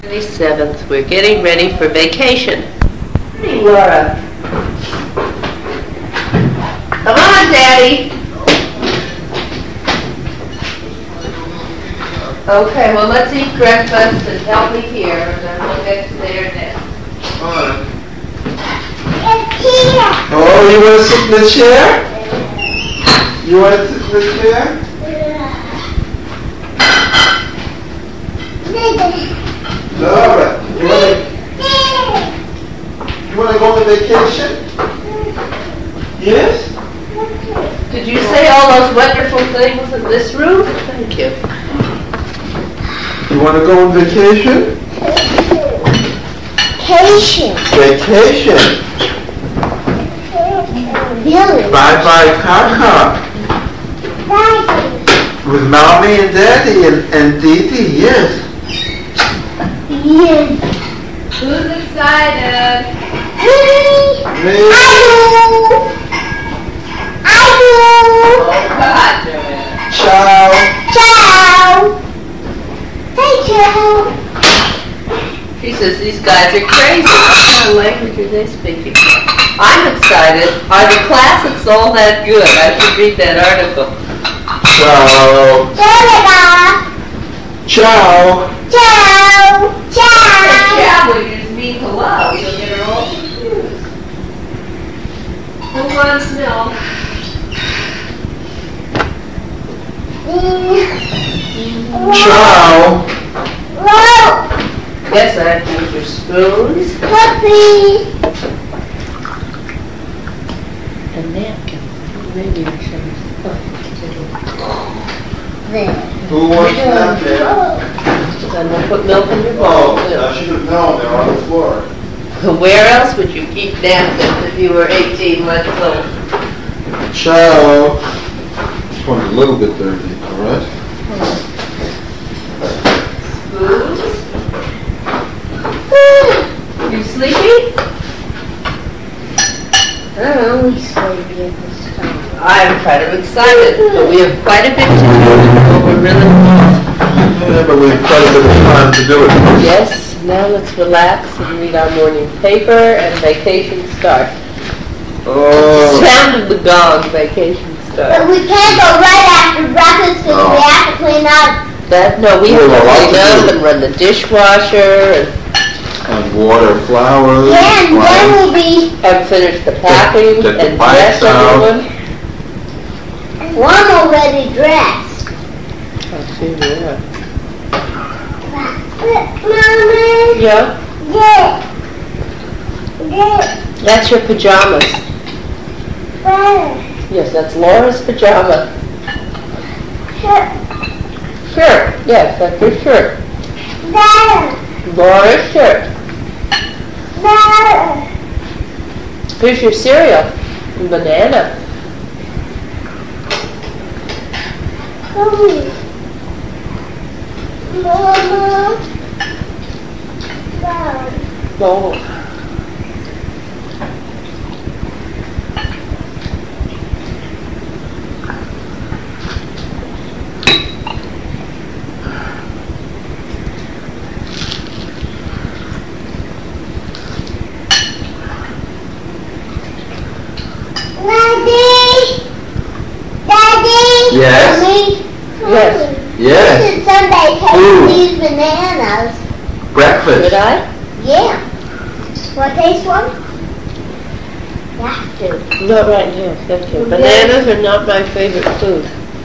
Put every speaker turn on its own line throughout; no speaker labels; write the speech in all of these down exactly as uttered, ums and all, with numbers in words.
twenty-seventh. We're getting ready for vacation. Hey, Laura. Come on, Daddy. Okay, well, let's eat breakfast and help me here, and then we'll get to there next.
Alright. Oh, you want to sit in the chair? You want to sit in the chair? Laura, you want to you want to go on vacation? Yes?
Did you say all those wonderful things in this room? Thank you.
You want to go on vacation?
Vacation.
Vacation.
Really?
Bye bye, Kaka.
Daddy.
With Mommy and Daddy and, and Dee Dee, yes.
Yes.
Who's excited?
Me.
Me.
I do. I do.
Oh, God, Joanne.
Ciao.
Ciao. Hey, Ciao.
She says these guys are crazy. What kind of language are they speaking? I'm excited. Are the classics all that good? I should read that article.
Ciao.
Ciao.
Ciao.
Ciao. Ciao.
Yeah, we just mean hello. You'll get her all confused. Who wants milk?
Ciao.
Whoa.
Yes, I have to use your spoons.
Puppy.
A napkin. Maybe I should.
There.
Who wants that?
Then we'll put milk in your
Oh,
bowl,
I
too.
should have known. They're on the floor.
Where else would you keep napkins if you were eighteen months old?
Ciao. This one's a little bit dirty, all right?
Spoons? You sleepy?
I'm always sleepy at this time.
I'm kind of excited, but we have quite a bit to do. But we're really
Yeah, but we have quite a bit of time to do it.
Yes, now let's relax and read our morning paper and vacation start.
Oh.
Sound of the gong, vacation
But
start.
we can't go right after breakfast because
No.
we have to clean up.
That, no, we
We
have
have
to
a lot
clean
to
up
do.
and run the dishwasher and,
And water flowers.
Yeah, and then
plants.
we'll be
and finish the packing
get the
and
bikes
dress
out.
everyone.
one already dressed.
Oh, see, yeah.
Mommy.
Yeah,
Yeah. Yeah.
that's your pajamas.
Better.
Yes, that's Laura's pajama.
Sure.
Shirt, yes, that's your shirt.
Better.
Laura's shirt.
Better.
Here's your cereal. Banana.
Come. Mama. Better.
Oh.
Daddy. Daddy.
Yes?
Mommy.
Yes.
Yes.
This is Sunday. Take
Food.
these bananas.
Breakfast.
Did I?
Yeah. Want to taste one? You have to.
Not right now, thank you. Bananas are not my favorite food.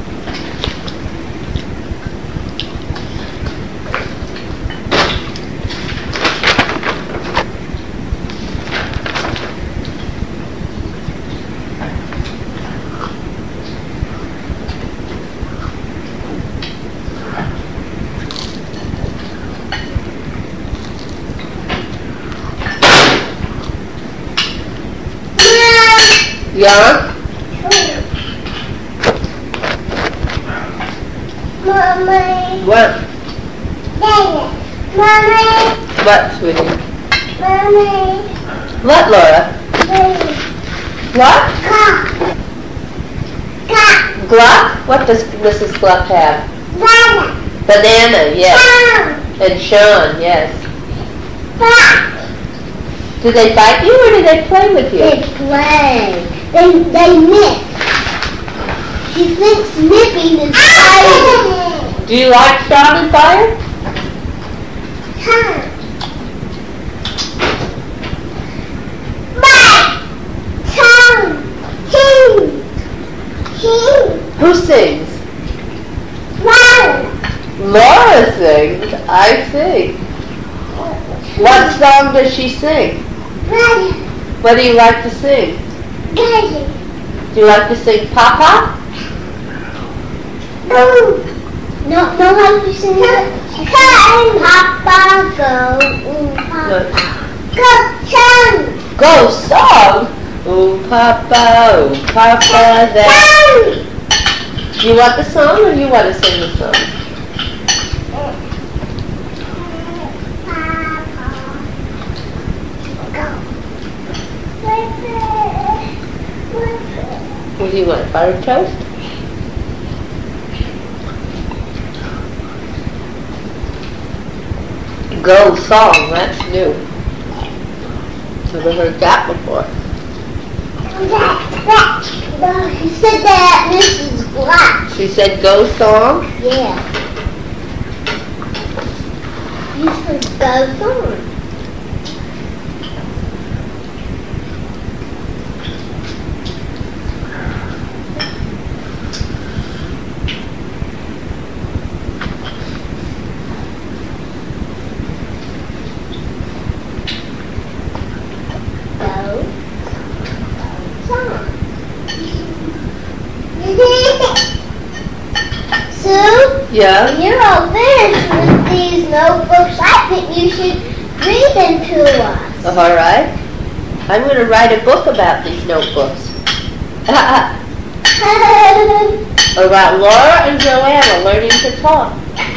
Yeah?
Mommy.
What?
Daddy. Mommy.
What, sweetie?
Mommy.
What, Laura?
Daddy.
What?
Car. Car.
Gluck? What does Missus Gluck have?
Banana.
Banana, yes.
Car.
And Sean, yes. Do they bite you or do they play with you?
They play. They they nip. She thinks nipping is biting.
Do you like Sean and Fire?
Tongue. Bite. Tongue. Hee. Hee.
Who sings?
Wow.
Laura sings. I see. What song does she sing?
Ready.
What do you like to sing?
Ready.
Do you like to sing Papa?
Go. No, no, how do you sing it? Come, Papa, go. Ooh, Papa. Go, tongue.
Go song. Oh Papa, oh Papa, that.
Tongue.
Do you want the song or do you want to sing the song? What do you want? Butter toast? Go song, that's new. Never heard that before.
He said that Missus Black.
She said go song?
Yeah. You said go song. Sue,
Yeah?
when you're all finished with these notebooks, I think you should read them to us.
All right. I'm going to write a book about these notebooks. About Laura and Joanna learning to talk.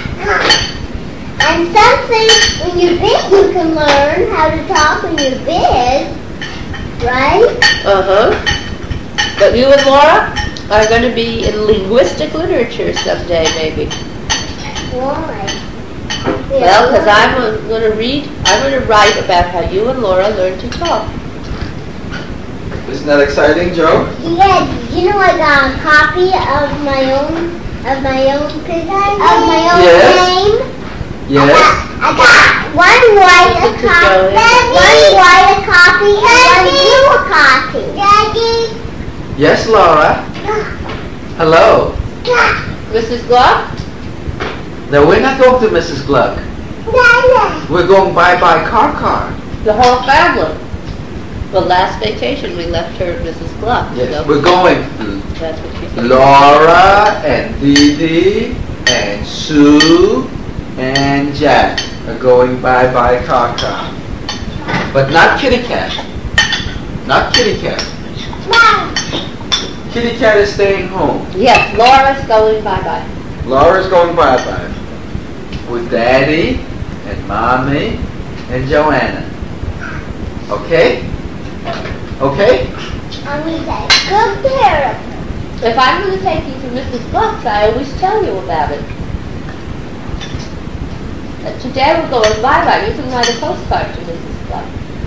And something, when you're big, you can learn how to talk when you're big, right?
Uh-huh. But you and Laura are going to be in linguistic literature someday, maybe.
Why?
Well, because I'm going to read, I'm going to write about how you and Laura learn to talk.
Isn't that exciting, Joe?
Yeah, you know I got a copy of my own, of my own picture, of my own
Yes.
name.
Yes.
I got one white a
Picture
copy,
Joanne.
one white a copy, and one blue a copy. Daddy.
Yes, Laura. Hello.
Missus Gluck?
No, we're not going to Missus Gluck.
Daddy.
We're going bye-bye car car.
The whole family. Well, last vacation we left her at Missus Gluck.
Yes,
So
we're going.
that's what she said.
Laura and Dee Dee and Sue and Jack are going bye-bye car car. But not Kitty Cat. Not Kitty Cat. Kitty Cat is staying home.
Yes, Laura's going bye-bye.
Laura's going bye-bye with Daddy and Mommy and Joanna. Okay? Okay?
I'm going to take good care of her.
If I'm going to take you to Missus Gluck's, I always tell you about it. Uh, Today we're going bye-bye. You can write a postcard to Missus Gluck.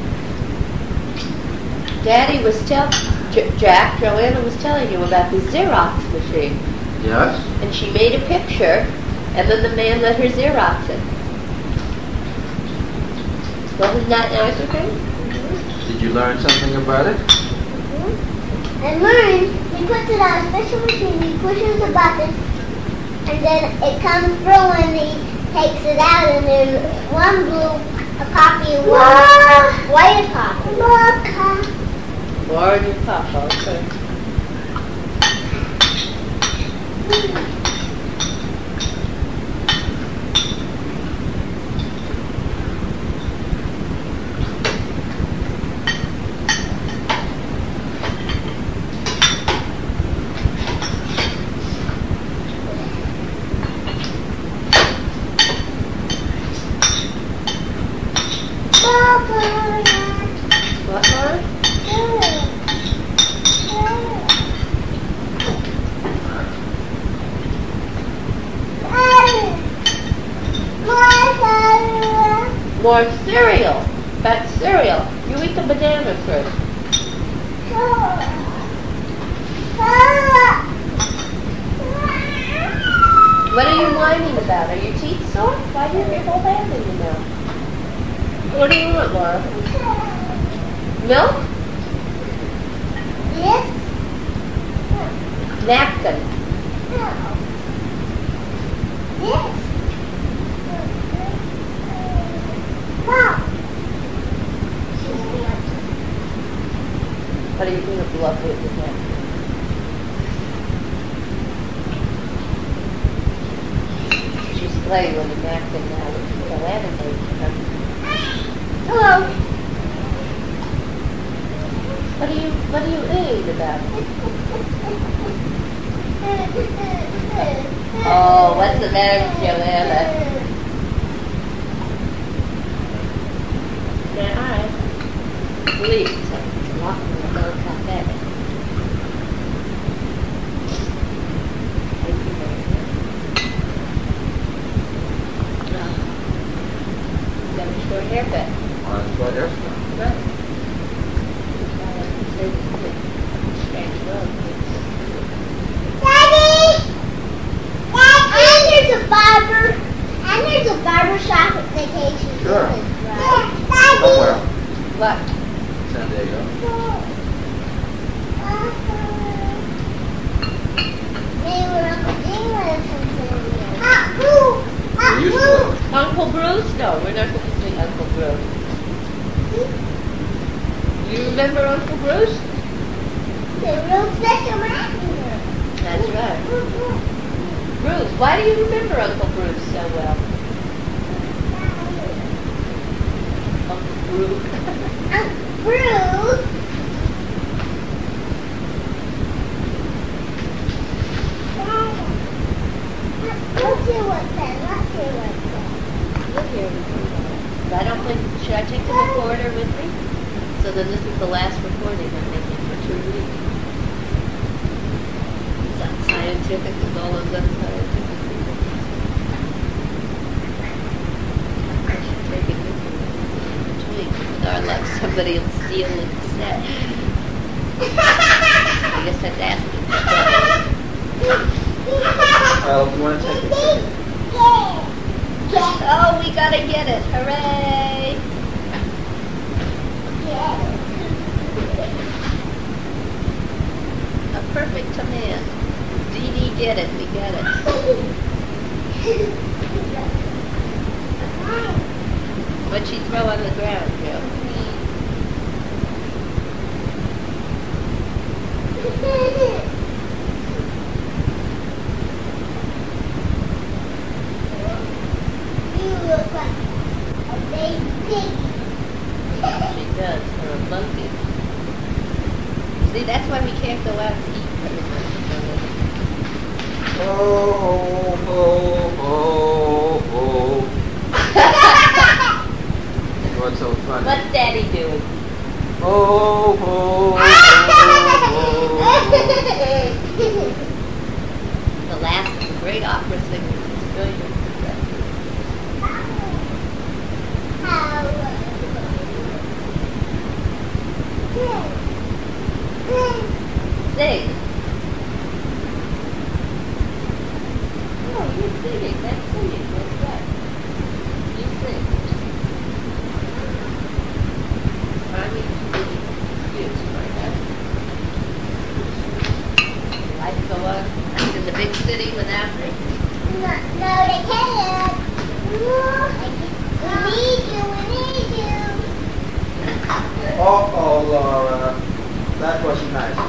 Daddy was tell J- Jack, Joanna was telling you about the Xerox machine.
Yes?
And she made a picture, and then the man let her Xerox it. Wasn't that nice of him?
Did you learn something about it?
And learn, he puts it on a special machine, he pushes the button, and then it comes through and he takes it out, and there's one blue, a copy of one white copy. Look.
Laura and your papa, okay. What, Laura? more cereal. That's cereal. You eat the banana first. What are you whining about? Are your teeth sore? Why do you have your whole hand in your mouth? What do you want, Laura? Milk?
Yes.
Napkin.
Yes. Mom.
What do you think of love with the napkin? She's playing with the napkin now with the animated.
Hello.
What do you what do you eat about? Oh, what's the matter with Joanna? Yeah, alright. Please, it's a lot more low cafe. Thank you very much. Oh. Got a short haircut.
On short haircut.
Right. Strange road.
Daddy! Daddy! And there's a barber. And there's a barber shop at Vacation.
Sure.
Right?
Somewhere.
What?
San Diego.
Maybe we're Uncle Dean lives in San Diego. Ah, boo!
We
Ah,
used to
boo!
live.
Uncle Bruce? No, we're not going to sing Uncle Bruce. You remember Uncle Bruce?
The real special messenger.
That's right. Bruce, why do you remember Uncle Bruce so well? Uncle Bruce.
Uncle Bruce. Let's see what's that. Let's see what's that.
Look here. I don't think, should I take the recorder with me? So then this is the last recording I'm making for two weeks. It's not scientific as all of them scientific. I should take it with me in between. With our luck, somebody will steal it instead. I guess I'd ask them.
Well, if you want to take it, take it.
Oh, we gotta get it. Hooray! A perfect command. Dee Dee, get it. We get it. What'd she throw on the ground, Joe?
You look like a baby pig.
She does. Or a monkey. See, that's why we can't go out to eat.
Oh, oh, oh, oh. What's so funny?
What's Daddy doing?
Oh, oh, oh,
The last of the great opera singers is going to sing. Oh, you're singing. That's singing. That's right. You sing. I need to be excused for that. Life go on in the big city without me.
No, no, they can't. We need you, we need you.
oh, oh, Laura. That was nice.